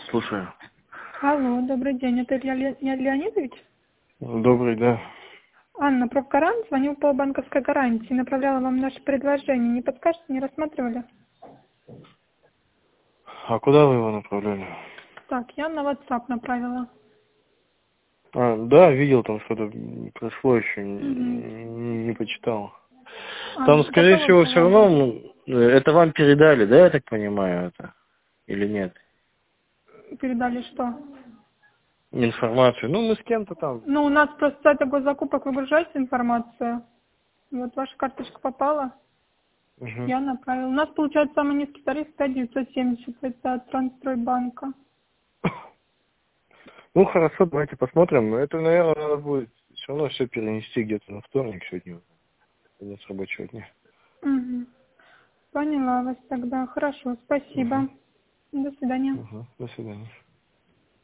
Слушаю. Алло, добрый день. Это Илья Леонидович? Добрый, да. Анна, профгарант, звонил по банковской гарантии. Направляла вам наше предложение. Не подскажете, не рассматривали? А куда вы его направляли? Так, я на WhatsApp направила. Да, видел, там что-то пришло еще, Угу. не почитал. Там, скорее Готова всего, все проводить? равно, это вам передали, да, я так понимаю, это? Или нет? Передали что? Информацию. Ну, мы с кем-то там. Ну, у нас просто с сайта госзакупок выгружается информация. Вот ваша карточка попала. Мгм. Я направила. У нас получается самый низкий тариф 5970. Это от Трансстройбанка. Ну, хорошо, давайте посмотрим. Но это, наверное, надо будет все равно все перенести где-то на вторник сегодня. Конец рабочего дня. Угу. Поняла вас тогда. Хорошо, Угу. спасибо. До свидания. Угу. До свидания.